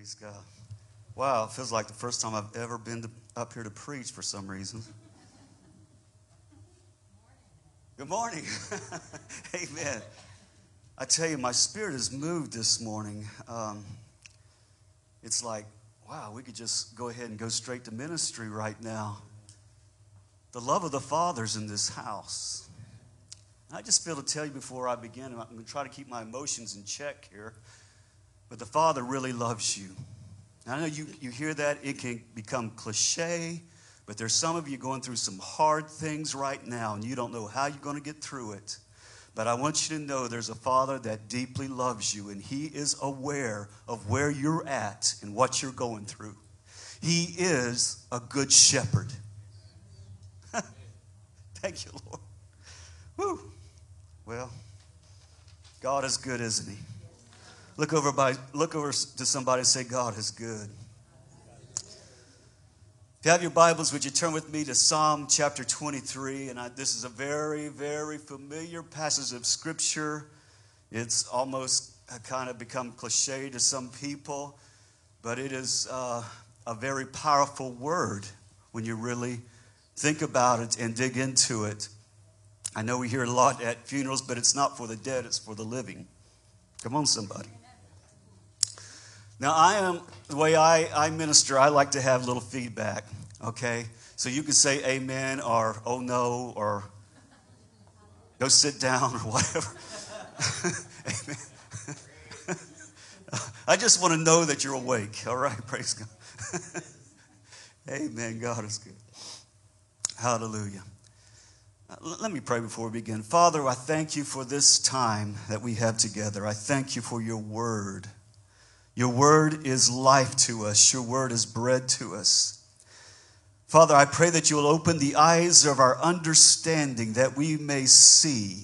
Praise God. Wow, it feels like the first time I've ever been up here to preach for some reason. Good morning. Amen. I tell you, my spirit is moved this morning. It's like, wow, we could just go ahead and go straight to ministry right now. The love of the Father's in this house. I just feel to tell you before I begin, I'm going to try to keep my emotions in check here, but the Father really loves you. I know you hear that, it can become cliche, but there's some of you going through some hard things right now, and you don't know how you're going to get through it. But I want you to know there's a Father that deeply loves you, and He is aware of where you're at and what you're going through. He is a good shepherd. Thank you, Lord. Woo. Well, God is good, isn't He? Look over to somebody and say, God is good. If you have your Bibles, would you turn with me to Psalm chapter 23? And this is a very, very familiar passage of Scripture. It's almost kind of become cliche to some people, but it is a very powerful word when you really think about it and dig into it. I know we hear it a lot at funerals, but it's not for the dead, it's for the living. Come on, somebody. Now, the way I minister, I like to have a little feedback, okay? So you can say amen or oh no or go sit down or whatever. Amen. I just want to know that you're awake, all right? Praise God. Amen. God is good. Hallelujah. Let me pray before we begin. Father, I thank you for this time that we have together. I thank you for your word. Your word is life to us. Your word is bread to us. Father, I pray that you will open the eyes of our understanding that we may see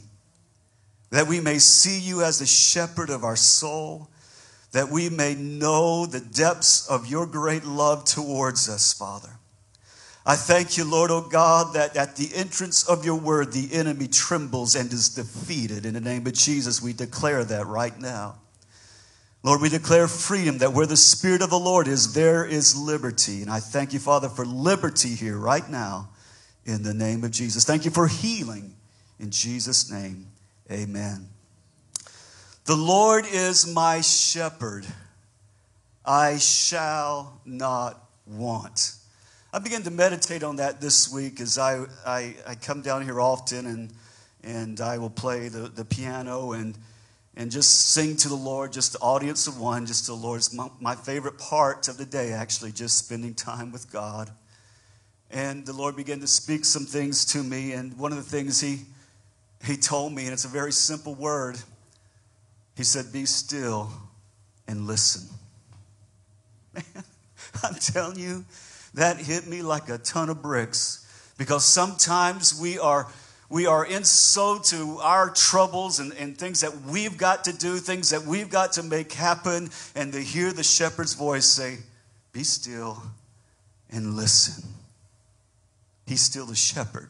you as the shepherd of our soul, that we may know the depths of your great love towards us, Father. I thank you, Lord, oh God, that at the entrance of your word, the enemy trembles and is defeated. In the name of Jesus, we declare that right now. Lord, we declare freedom, that where the Spirit of the Lord is, there is liberty. And I thank you, Father, for liberty here right now in the name of Jesus. Thank you for healing in Jesus' name. Amen. The Lord is my shepherd. I shall not want. I began to meditate on that this week as I come down here often and I will play the piano and just sing to the Lord, just the audience of one, just to the Lord. It's my favorite part of the day, actually, just spending time with God. And the Lord began to speak some things to me, and one of the things He told me, and it's a very simple word, He said, be still and listen. Man, I'm telling you, that hit me like a ton of bricks, because sometimes we are in so to our troubles and things that we've got to do, things that we've got to make happen, and to hear the shepherd's voice say, be still and listen. He's still the shepherd.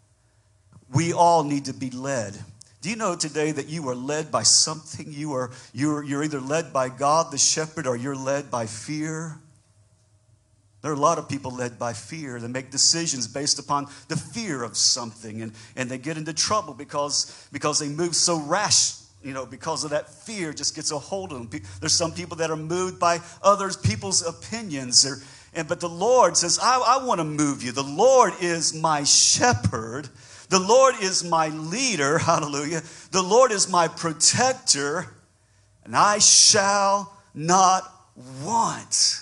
We all need to be led. Do you know today that you are led by something? You're either led by God, the shepherd, or you're led by fear. There are a lot of people led by fear. They make decisions based upon the fear of something, and they get into trouble because they move so rash, because of that fear just gets a hold of them. There's some people that are moved by others people's opinions, but the Lord says, I want to move you. The Lord is my shepherd. The Lord is my leader. Hallelujah. The Lord is my protector, and I shall not want.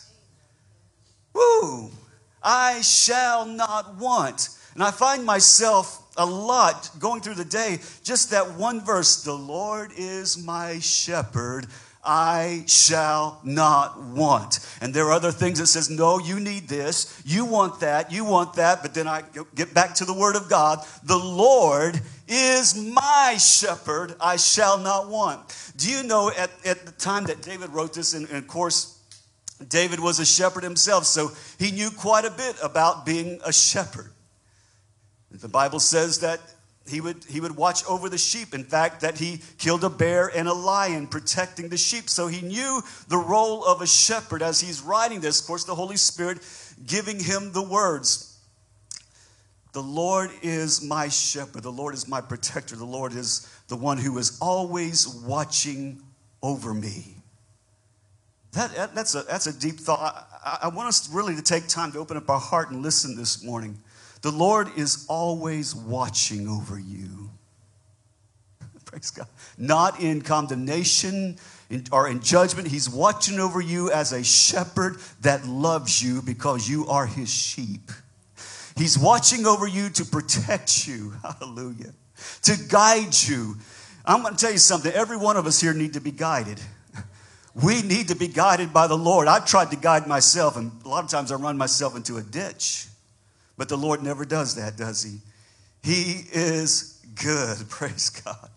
Woo! I shall not want. And I find myself a lot going through the day, just that one verse, the Lord is my shepherd, I shall not want. And there are other things that says, no, you need this, you want that, but then I get back to the word of God. The Lord is my shepherd, I shall not want. Do you know at the time that David wrote this, and of course, David was a shepherd himself, so he knew quite a bit about being a shepherd. The Bible says that he would watch over the sheep. In fact, that he killed a bear and a lion protecting the sheep. So he knew the role of a shepherd. As he's writing this, of course, the Holy Spirit giving him the words. The Lord is my shepherd. The Lord is my protector. The Lord is the one who is always watching over me. That's a deep thought. I want us really to take time to open up our heart and listen this morning. The Lord is always watching over you. Praise God. Not in condemnation or in judgment. He's watching over you as a shepherd that loves you because you are his sheep. He's watching over you to protect you. Hallelujah. To guide you. I'm going to tell you something. Every one of us here need to be guided. We need to be guided by the Lord. I've tried to guide myself, and a lot of times I run myself into a ditch. But the Lord never does that, does he? He is good. Praise God.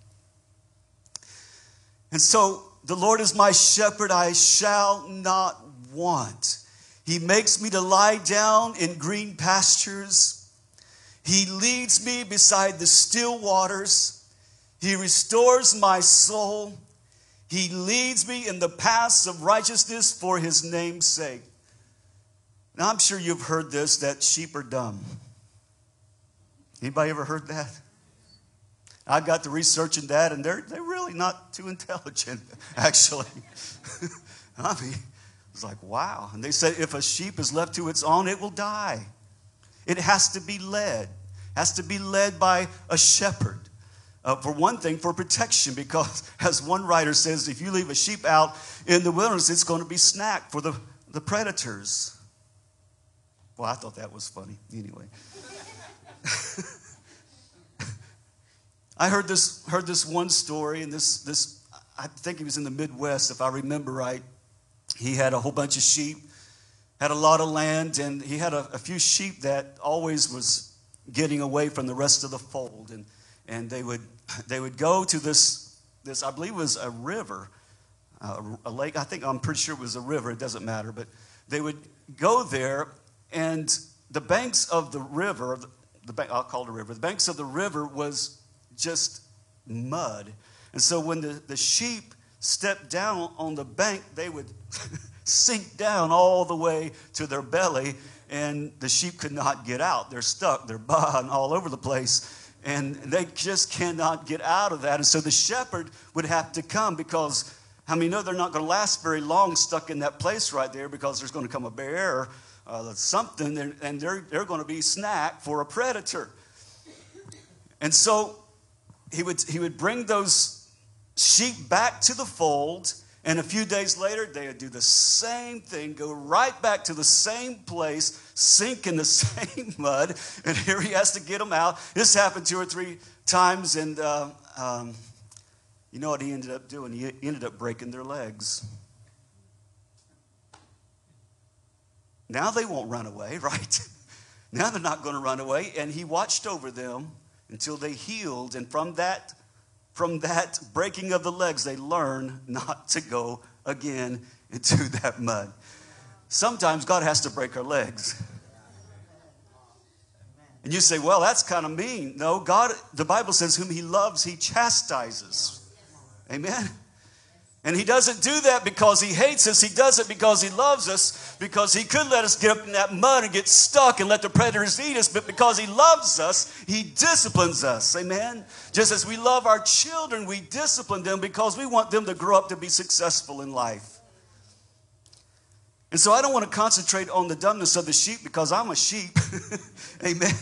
And so, the Lord is my shepherd. I shall not want. He makes me to lie down in green pastures. He leads me beside the still waters. He restores my soul. He leads me in the paths of righteousness for his name's sake. Now, I'm sure you've heard this, that sheep are dumb. Anybody ever heard that? I got to researching that, and they're really not too intelligent, actually. I mean, it's like, wow. And they said if a sheep is left to its own, it will die. It has to be led. Has to be led by a shepherd. For one thing, for protection, because as one writer says, if you leave a sheep out in the wilderness, it's going to be snack for the predators. Well, I thought that was funny. Anyway. I heard this one story, and this I think he was in the Midwest, if I remember right. He had a whole bunch of sheep, had a lot of land, and he had a few sheep that always was getting away from the rest of the fold. And they would go to this I believe it was a river, a lake. I'm pretty sure it was a river. It doesn't matter, but they would go there, and the banks of the river, I'll call it a river. The banks of the river was just mud, and so when the sheep stepped down on the bank, they would sink down all the way to their belly, and the sheep could not get out. They're stuck. They're bound all over the place. And they just cannot get out of that. And so the shepherd would have to come because, how many know they're not going to last very long stuck in that place right there because there's going to come a bear or something, and they're going to be snack for a predator. And so he would bring those sheep back to the fold, and a few days later, they would do the same thing, go right back to the same place, sink in the same mud, and here he has to get them out. This happened 2 or 3 times, and you know what he ended up doing? He ended up breaking their legs. Now they won't run away, right? Now they're not going to run away, and he watched over them until they healed, and from that breaking of the legs, they learn not to go again into that mud. Sometimes God has to break our legs. And you say, well, that's kind of mean. No, God, the Bible says, whom he loves, he chastises. Amen? And he doesn't do that because he hates us. He does it because he loves us, because he could let us get up in that mud and get stuck and let the predators eat us. But because he loves us, he disciplines us. Amen? Just as we love our children, we discipline them because we want them to grow up to be successful in life. And so I don't want to concentrate on the dumbness of the sheep because I'm a sheep. Amen?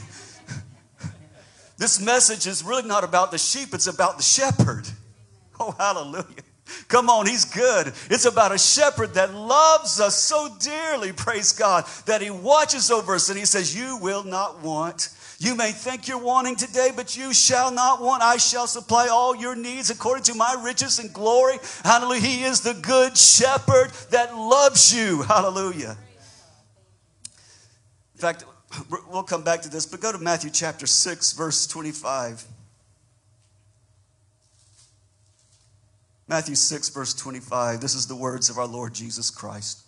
This message is really not about the sheep. It's about the shepherd. Oh, hallelujah. Come on, he's good. It's about a shepherd that loves us so dearly, praise God, that he watches over us and he says, you will not want. You may think you're wanting today, but you shall not want. I shall supply all your needs according to my riches and glory. Hallelujah. He is the good shepherd that loves you. Hallelujah. In fact, we'll come back to this, but go to Matthew chapter 6, verse 25. Matthew 6, verse 25. This is the words of our Lord Jesus Christ.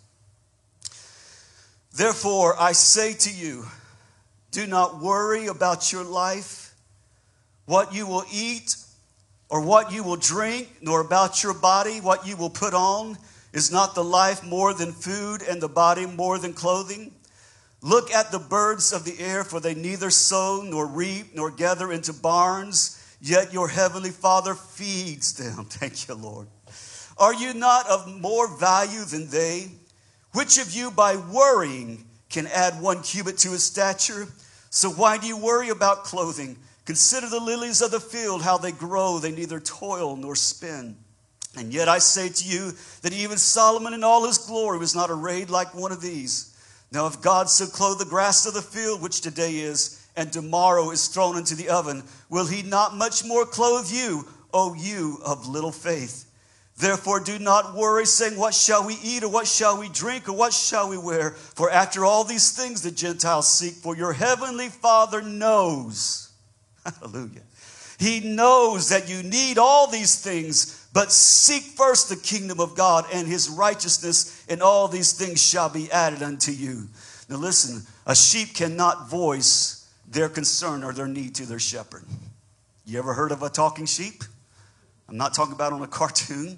Therefore, I say to you, do not worry about your life, what you will eat or what you will drink, nor about your body what you will put on. Is not the life more than food, and the body more than clothing? Look at the birds of the air, for they neither sow nor reap nor gather into barns, yet your heavenly Father feeds them. Thank you, Lord. Are you not of more value than they? Which of you by worrying can add 1 cubit to his stature? So why do you worry about clothing? Consider the lilies of the field, how they grow. They neither toil nor spin. And yet I say to you that even Solomon in all his glory was not arrayed like one of these. Now if God so clothe the grass of the field, which today is, and tomorrow is thrown into the oven, will he not much more clothe you, O you of little faith? Therefore do not worry, saying, what shall we eat, or what shall we drink, or what shall we wear? For after all these things the Gentiles seek, for your heavenly Father knows. Hallelujah. He knows that you need all these things, but seek first the kingdom of God and his righteousness, and all these things shall be added unto you. Now listen, a sheep cannot voice their concern or their need to their shepherd. You ever heard of a talking sheep? I'm not talking about on a cartoon.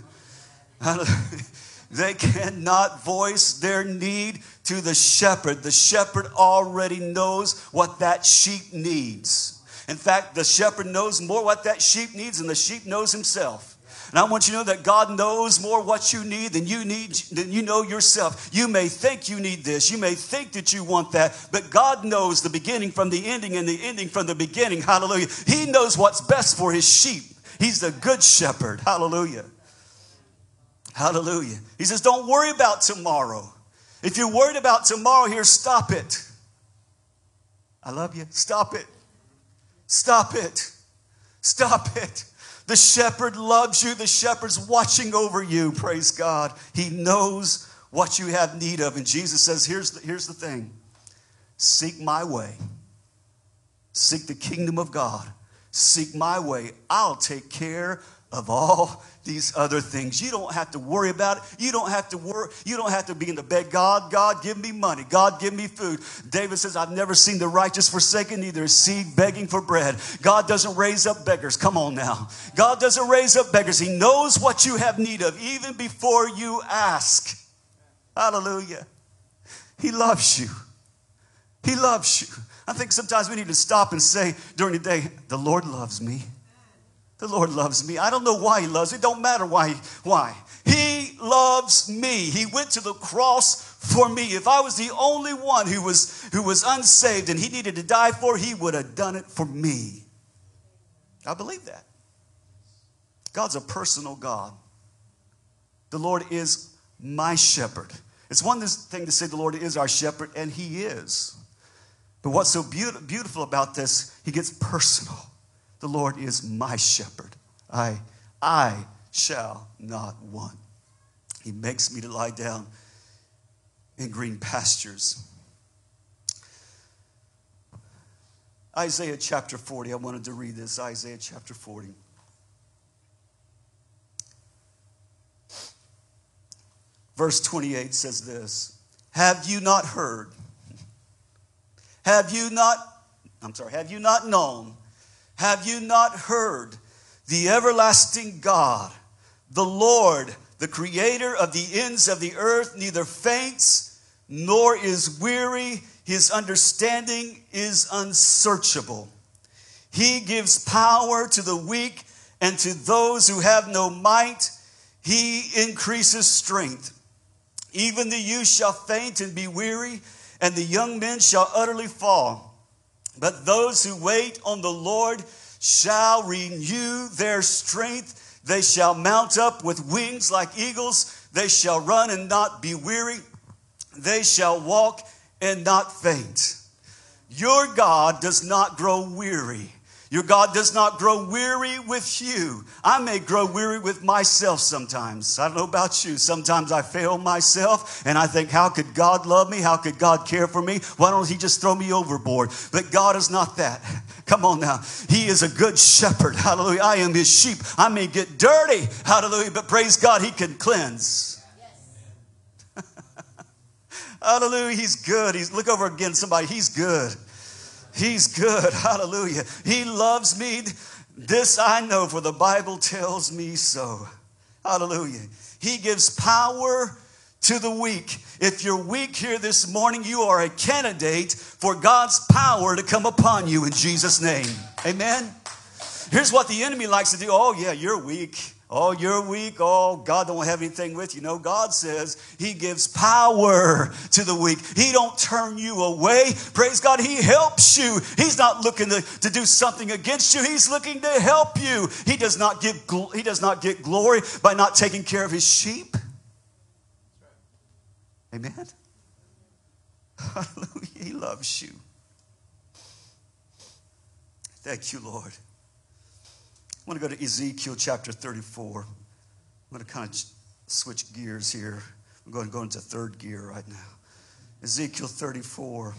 They cannot voice their need to the shepherd. The shepherd already knows what that sheep needs. In fact, the shepherd knows more what that sheep needs than the sheep knows himself. And I want you to know that God knows more what you need than you know yourself. You may think you need this. You may think that you want that. But God knows the beginning from the ending and the ending from the beginning. Hallelujah. He knows what's best for his sheep. He's the good shepherd. Hallelujah. Hallelujah. He says, don't worry about tomorrow. If you're worried about tomorrow, here, stop it. I love you. Stop it. Stop it. Stop it. The shepherd loves you. The shepherd's watching over you. Praise God. He knows what you have need of. And Jesus says, here's the thing. Seek my way. Seek the kingdom of God. Seek my way. I'll take care of all these other things. You don't have to worry about it. You don't have to worry. You don't have to begin to beg God. God, give me money. God, give me food. David says, I've never seen the righteous forsaken, neither a seed begging for bread. God doesn't raise up beggars. Come on now. God doesn't raise up beggars. He knows what you have need of even before you ask. Hallelujah. He loves you. He loves you. I think sometimes we need to stop and say during the day, the Lord loves me. The Lord loves me. I don't know why he loves me. It don't matter why. He loves me. He went to the cross for me. If I was the only one who was unsaved and he needed to die for, he would have done it for me. I believe that. God's a personal God. The Lord is my shepherd. It's one thing to say the Lord is our shepherd, and he is. But what's so beautiful about this, he gets personal. The Lord is my shepherd. I shall not want. He makes me to lie down in green pastures. Isaiah chapter 40. I wanted to read this. Isaiah chapter 40. Verse 28 says this. Have you not heard? Have you not known? Have you not heard? The everlasting God, the Lord, the creator of the ends of the earth, neither faints nor is weary. His understanding is unsearchable. He gives power to the weak, and to those who have no might, he increases strength. Even the youth shall faint and be weary, and the young men shall utterly fall. But those who wait on the Lord shall renew their strength. They shall mount up with wings like eagles. They shall run and not be weary. They shall walk and not faint. Your God does not grow weary. Your God does not grow weary with you. I may grow weary with myself sometimes. I don't know about you. Sometimes I fail myself and I think, how could God love me? How could God care for me? Why don't he just throw me overboard? But God is not that. Come on now. He is a good shepherd. Hallelujah. I am his sheep. I may get dirty. Hallelujah. But praise God, he can cleanse. Yes. Hallelujah. He's good. Look over again, somebody. He's good. He's good. Hallelujah. He loves me. This I know, for the Bible tells me so. Hallelujah. He gives power to the weak. If you're weak here this morning, you are a candidate for God's power to come upon you in Jesus' name. Amen. Here's what the enemy likes to do. Oh, yeah, you're weak. Oh, you're weak. Oh, God don't have anything with you. No, God says he gives power to the weak. He don't turn you away. Praise God. He helps you. He's not looking to do something against you. He's looking to help you. He does not get glory by not taking care of his sheep. Amen. Hallelujah. He loves you. Thank you, Lord. I want to go to Ezekiel chapter 34. I'm going to kind of switch gears here. I'm going to go into third gear right now. Ezekiel 34.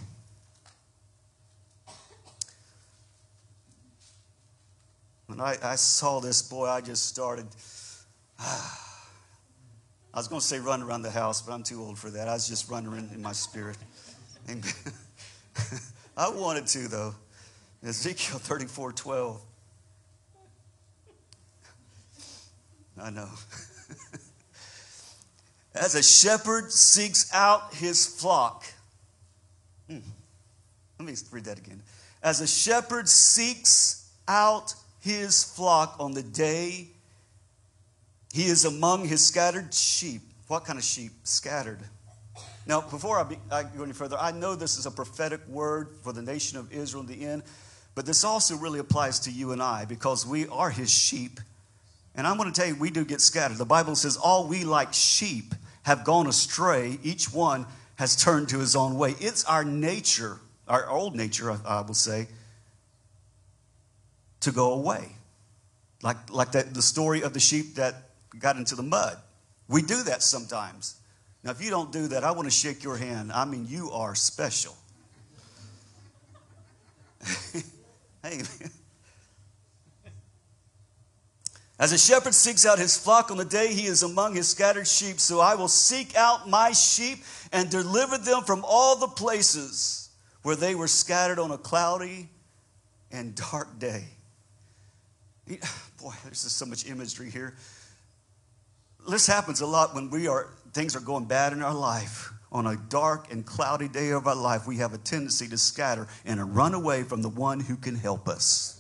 When I saw this, boy, I just started. I was going to say run around the house, but I'm too old for that. I was just running in my spirit. Amen. I wanted to, though. Ezekiel 34:12. I know. As a shepherd seeks out his flock. Let me read that again. As a shepherd seeks out his flock on the day he is among his scattered sheep. What kind of sheep? Scattered. Now, before I go any further, I know this is a prophetic word for the nation of Israel in the end, but this also really applies to you and I because we are his sheep. And I'm going to tell you, we do get scattered. The Bible says, all we like sheep have gone astray. Each one has turned to his own way. It's our nature, our old nature, I will say, to go away. Like that, the story of the sheep that got into the mud. We do that sometimes. Now, if you don't do that, I want to shake your hand. I mean, you are special. Hey, man. As a shepherd seeks out his flock on the day he is among his scattered sheep, so I will seek out my sheep and deliver them from all the places where they were scattered on a cloudy and dark day. Boy, there's just so much imagery here. This happens a lot when things are going bad in our life. On a dark and cloudy day of our life, we have a tendency to scatter and run away from the one who can help us.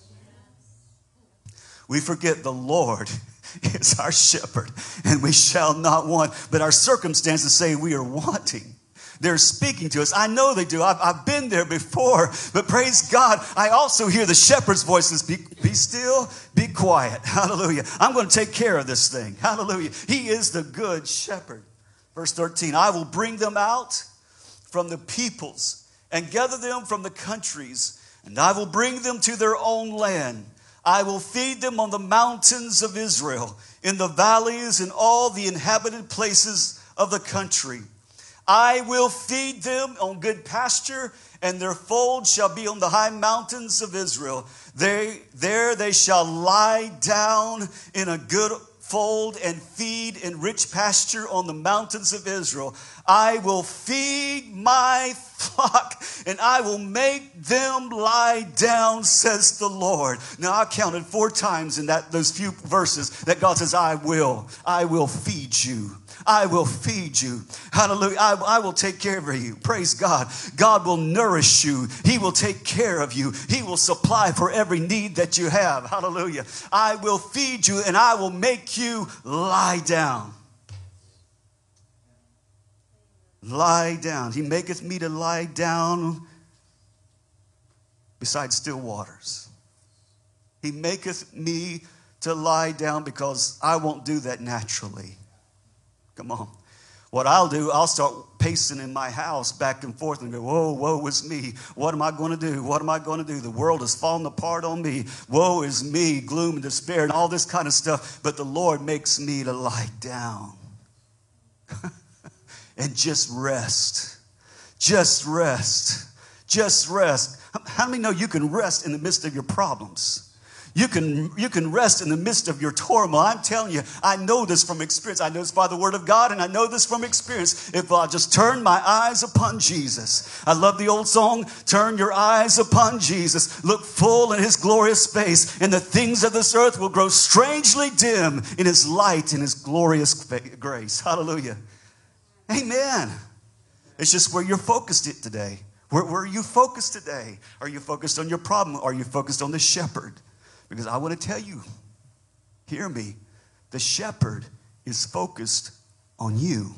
We forget the Lord is our shepherd, and we shall not want. But our circumstances say we are wanting. They're speaking to us. I know they do. I've been there before. But praise God, I also hear the shepherd's voices. Be still, be quiet. Hallelujah. I'm going to take care of this thing. Hallelujah. He is the good shepherd. Verse 13, I will bring them out from the peoples and gather them from the countries, and I will bring them to their own land. I will feed them on the mountains of Israel, in the valleys and all the inhabited places of the country. I will feed them on good pasture, and their fold shall be on the high mountains of Israel. There they shall lie down in a good fold and feed in rich pasture on the mountains of Israel. I will feed my flock and I will make them lie down, says the Lord. Now I counted 4 times in those few verses that God says, I will feed you. I will feed you. Hallelujah. I will take care of you. Praise God. God will nourish you. He will take care of you. He will supply for every need that you have. Hallelujah. I will feed you and I will make you lie down. Lie down. He maketh me to lie down beside still waters. He maketh me to lie down because I won't do that naturally. Come on. What I'll do, I'll start pacing in my house back and forth and go, whoa, woe is me. What am I going to do? What am I going to do? The world is falling apart on me. Woe is me, gloom and despair and all this kind of stuff. But the Lord makes me to lie down and just rest. Just rest. Just rest. How many know you can rest in the midst of your problems? You can rest in the midst of your turmoil. I'm telling you, I know this from experience. I know this by the word of God, and I know this from experience. If I just turn my eyes upon Jesus. I love the old song, turn your eyes upon Jesus. Look full in his glorious face, and the things of this earth will grow strangely dim in his light and his glorious grace. Hallelujah. Amen. It's just where you're focused today. Where are you focused today? Are you focused on your problem? Are you focused on the shepherd? Because I want to tell you, hear me, the shepherd is focused on you.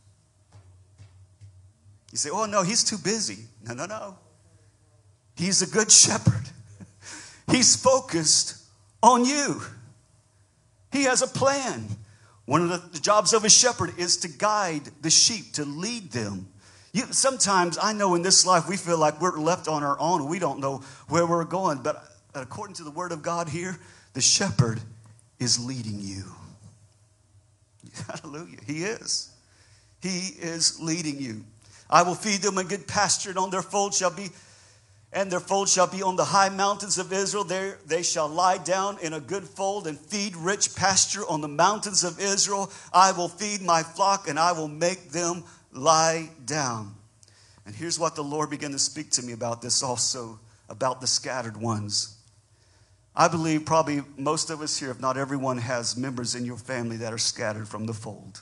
You say, oh no, he's too busy. No. He's a good shepherd. He's focused on you. He has a plan. One of the jobs of a shepherd is to guide the sheep, to lead them. Sometimes I know in this life we feel like we're left on our own and we don't know where we're going. But according to the word of God here, the shepherd is leading you. Hallelujah. He is. He is leading you. I will feed them a good pasture, and their fold shall be on the high mountains of Israel. There they shall lie down in a good fold and feed rich pasture on the mountains of Israel. I will feed my flock, and I will make them lie down. And here's what the Lord began to speak to me about this also, about the scattered ones. I believe probably most of us here, if not everyone, has members in your family that are scattered from the fold.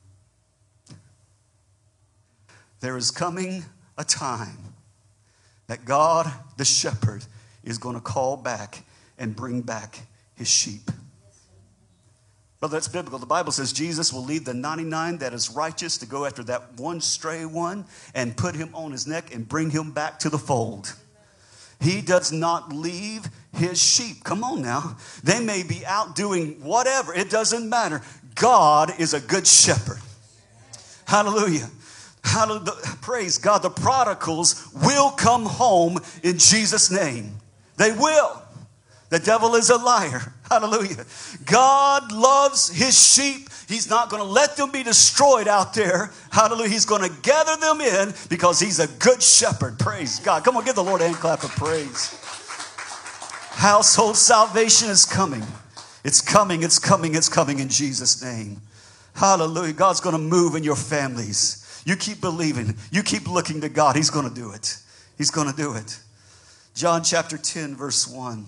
There is coming a time that God, the shepherd, is going to call back and bring back his sheep. Brother, that's biblical. The Bible says Jesus will leave the 99 that is righteous to go after that one stray one and put him on his neck and bring him back to the fold. He does not leave his sheep. Come on now. They may be out doing whatever. It doesn't matter. God is a good shepherd. Hallelujah. Hallelujah. Praise God. The prodigals will come home in Jesus' name. They will. The devil is a liar. Hallelujah. God loves his sheep. He's not going to let them be destroyed out there. Hallelujah. He's going to gather them in because he's a good shepherd. Praise God. Come on, give the Lord a hand clap of praise. Household salvation is coming. It's coming, it's coming, it's coming in Jesus' name. Hallelujah. God's going to move in your families. You keep believing. You keep looking to God. He's going to do it. He's going to do it. John chapter 10, verse 1.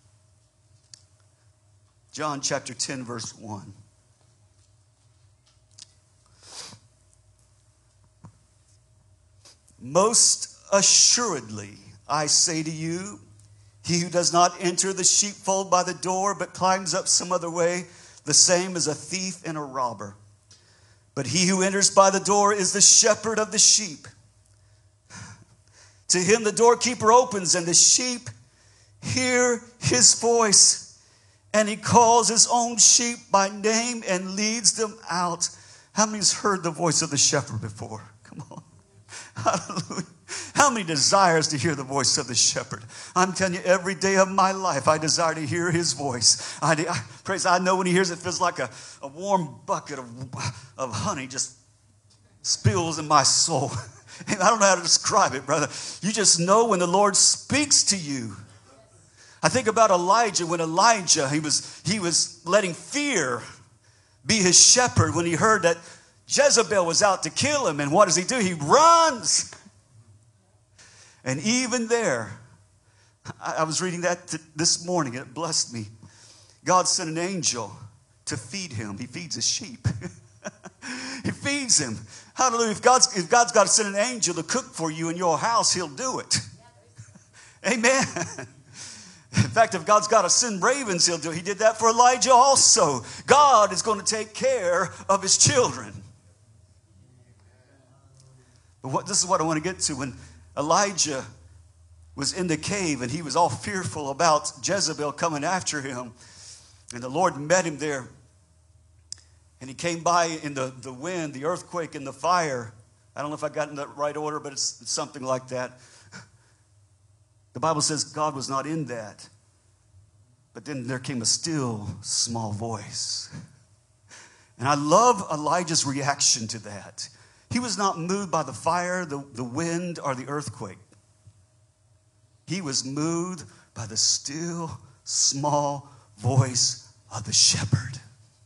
John chapter 10, verse 1. Most assuredly, I say to you, he who does not enter the sheepfold by the door, but climbs up some other way, the same is a thief and a robber. But he who enters by the door is the shepherd of the sheep. To him the doorkeeper opens, and the sheep hear his voice. And he calls his own sheep by name and leads them out. How many's heard the voice of the shepherd before? Come on. Hallelujah. How many desires to hear the voice of the shepherd? I'm telling you, every day of my life, I desire to hear his voice. I know when he hears it, it feels like a warm bucket of honey just spills in my soul. And I don't know how to describe it, brother. You just know when the Lord speaks to you. I think about Elijah. When Elijah, he was letting fear be his shepherd when he heard that Jezebel was out to kill him. And what does he do? He runs. And even there, I was reading that this morning, and it blessed me. God sent an angel to feed him. He feeds his sheep. He feeds him. Hallelujah. If God's got to send an angel to cook for you in your house, he'll do it. Amen. In fact, if God's got to send ravens, he'll do it. He did that for Elijah also. God is going to take care of his children. But this is what I want to get to. When Elijah was in the cave and he was all fearful about Jezebel coming after him, and the Lord met him there, and he came by in the wind, the earthquake, and the fire. I don't know if I got in the right order, but it's something like that. The Bible says God was not in that. But then there came a still small voice. And I love Elijah's reaction to that. He was not moved by the fire, the wind, or the earthquake. He was moved by the still small voice of the shepherd.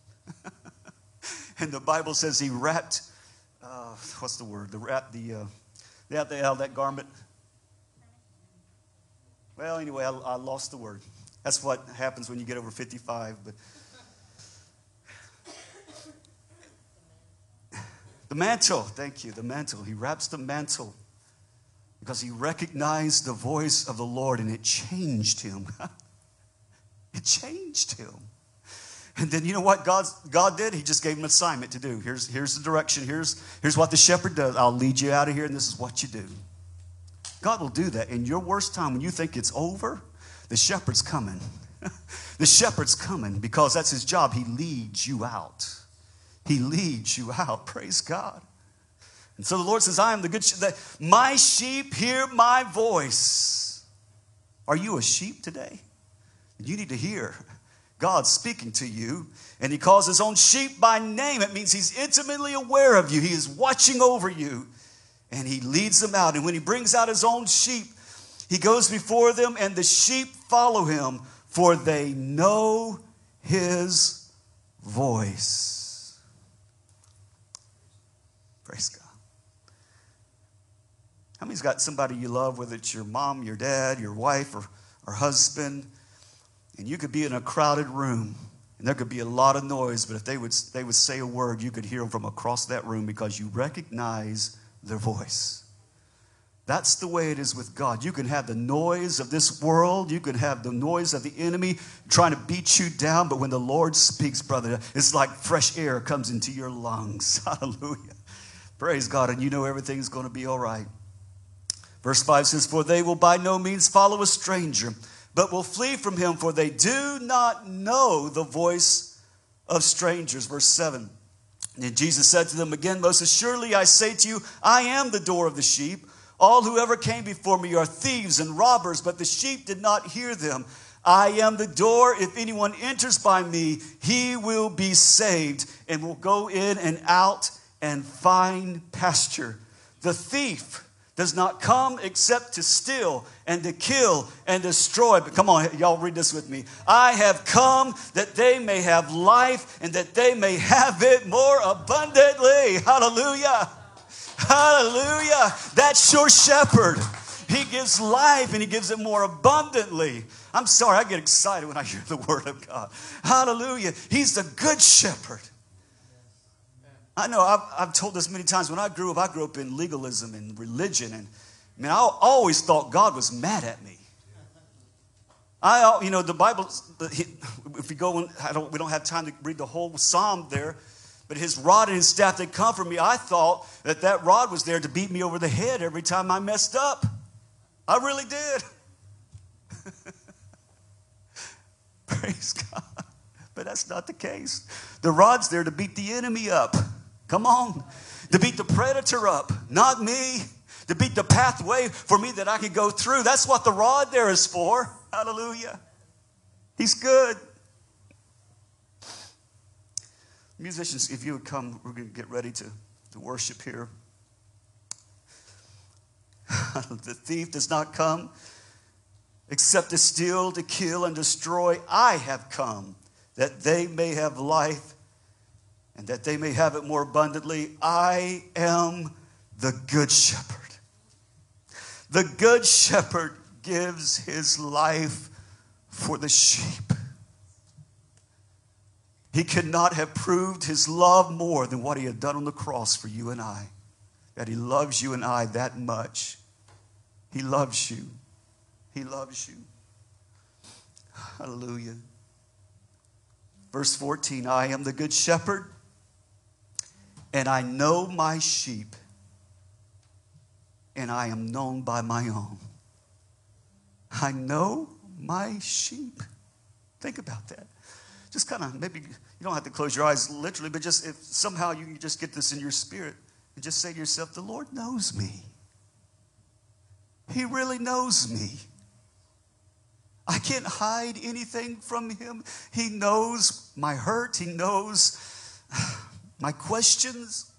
And the Bible says he wrapped, what's the word? That garment. Well, anyway, I lost the word. That's what happens when you get over 55. But the mantle, thank you, the mantle. He wraps the mantle because he recognized the voice of the Lord, and it changed him. It changed him. And then you know what God did? He just gave him an assignment to do. Here's the direction. Here's what the shepherd does. I'll lead you out of here, and this is what you do. God will do that. In your worst time, when you think it's over, the shepherd's coming. The shepherd's coming because that's his job. He leads you out. He leads you out. Praise God. And so the Lord says, I am the good shepherd. My sheep hear my voice. Are you a sheep today? You need to hear God speaking to you. And he calls his own sheep by name. It means he's intimately aware of you. He is watching over you. And he leads them out. And when he brings out his own sheep, he goes before them, and the sheep follow him, for they know his voice. Praise God. How many's got somebody you love, whether it's your mom, your dad, your wife, or husband, and you could be in a crowded room, and there could be a lot of noise, but if they would say a word, you could hear them from across that room because you recognize their voice. That's the way it is with God. You can have the noise of this world. You can have the noise of the enemy trying to beat you down. But when the Lord speaks, brother, it's like fresh air comes into your lungs. Hallelujah. Praise God. And you know everything's going to be all right. Verse 5 says, for they will by no means follow a stranger, but will flee from him, for they do not know the voice of strangers. Verse 7. And Jesus said to them again, most assuredly I say to you, I am the door of the sheep. All who ever came before me are thieves and robbers, but the sheep did not hear them. I am the door. If anyone enters by me, he will be saved and will go in and out and find pasture. The thief does not come except to steal and to kill and destroy. But come on, y'all read this with me. I have come that they may have life and that they may have it more abundantly. Hallelujah. Hallelujah. That's your shepherd. He gives life and he gives it more abundantly. I'm sorry, I get excited when I hear the word of God. Hallelujah. He's the good shepherd. I know I've told this many times. When I grew up in legalism and religion. And I always thought God was mad at me. The Bible, if we go, we don't have time to read the whole psalm there. But his rod and his staff, they comfort me. I thought that rod was there to beat me over the head every time I messed up. I really did. Praise God. But that's not the case. The rod's there to beat the enemy up. Come on. To beat the predator up. Not me. To beat the pathway for me that I can go through. That's what the rod there is for. Hallelujah. He's good. Musicians, if you would come, we're going to get ready to worship here. The thief does not come except to steal, to kill, and destroy. I have come that they may have life and that they may have it more abundantly. I am the good shepherd. The good shepherd gives his life for the sheep. He could not have proved his love more than what he had done on the cross for you and I. That he loves you and I that much. He loves you. He loves you. Hallelujah. Verse 14, I am the good shepherd, and I know my sheep, and I am known by my own. I know my sheep. Think about that. Just kind of, maybe you don't have to close your eyes literally, but just if somehow you can just get this in your spirit and just say to yourself, the Lord knows me. He really knows me. I can't hide anything from him. He knows my hurt. He knows my questions.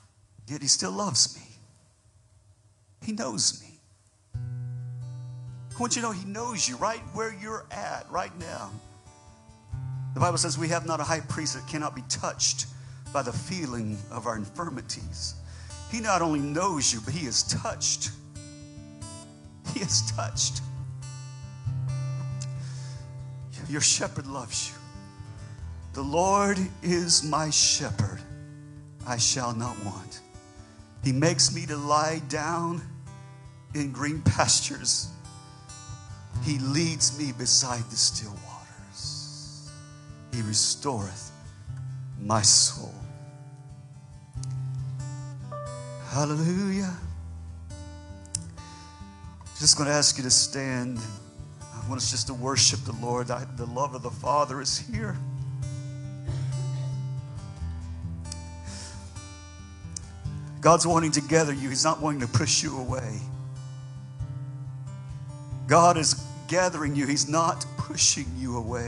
Yet he still loves me. He knows me. I want you to know He knows you right where you're at right now. The Bible says we have not a high priest that cannot be touched by the feeling of our infirmities. He not only knows you, but He is touched. He is touched. Your shepherd loves you. The Lord is my shepherd. I shall not want. He makes me to lie down in green pastures. He leads me beside the still waters. He restoreth my soul. Hallelujah. Just going to ask you to stand. I want us just to worship the Lord. The love of the Father is here. God's wanting to gather you. He's not wanting to push you away. God is gathering you. He's not pushing you away.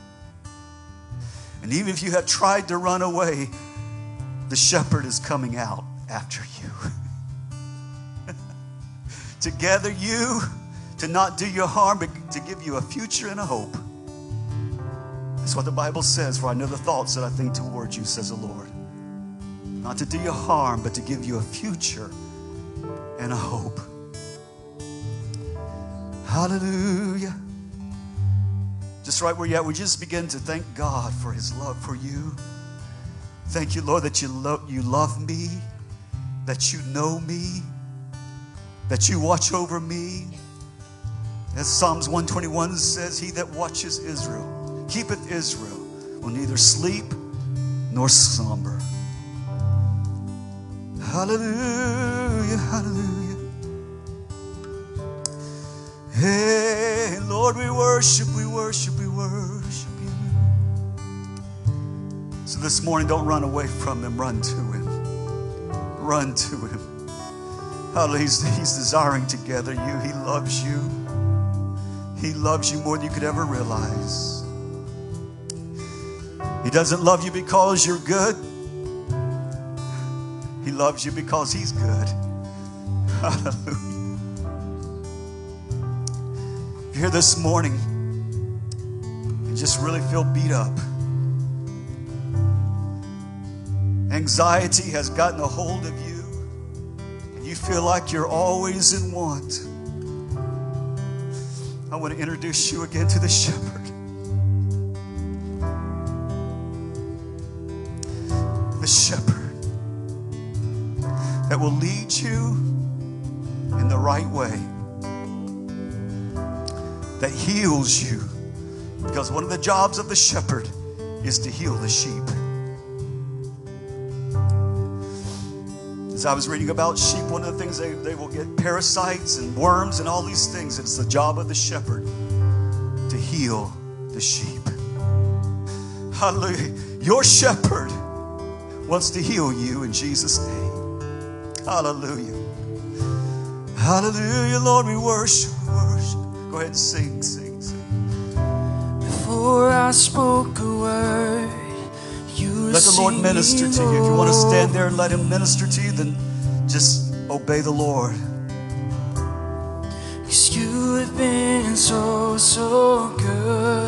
And even if you have tried to run away, the shepherd is coming out after you. To gather you, to not do you harm, but to give you a future and a hope. That's what the Bible says. For I know the thoughts that I think towards you, says the Lord. Not to do you harm, but to give you a future and a hope. Hallelujah. Just right where you're at, we just begin to thank God for His love for you. Thank you, Lord, that you love me, that you know me, that you watch over me. As Psalms 121 says, He that watches Israel, keepeth Israel, will neither sleep nor slumber. Hallelujah, hallelujah. Hey, Lord, we worship, we worship, we worship you. So this morning, don't run away from Him. Run to Him. Run to Him. Hallelujah. He's desiring to gather you. He loves you. He loves you more than you could ever realize. He doesn't love you because you're good. He loves you because He's good. Hallelujah. If you're here this morning and just really feel beat up, anxiety has gotten a hold of you, and you feel like you're always in want, I want to introduce you again to the shepherd. The shepherd that will lead you in the right way, that heals you. Because one of the jobs of the shepherd is to heal the sheep. As I was reading about sheep, one of the things they will get parasites and worms and all these things. It's the job of the shepherd to heal the sheep. Hallelujah. Your shepherd wants to heal you in Jesus' name. Hallelujah. Hallelujah, Lord, we worship, we worship. Go ahead and sing, sing, sing. Before I spoke a word, you were let the Lord minister to you. If you want to stand there and let Him minister to you, then just obey the Lord. 'Cause you have been so, so good.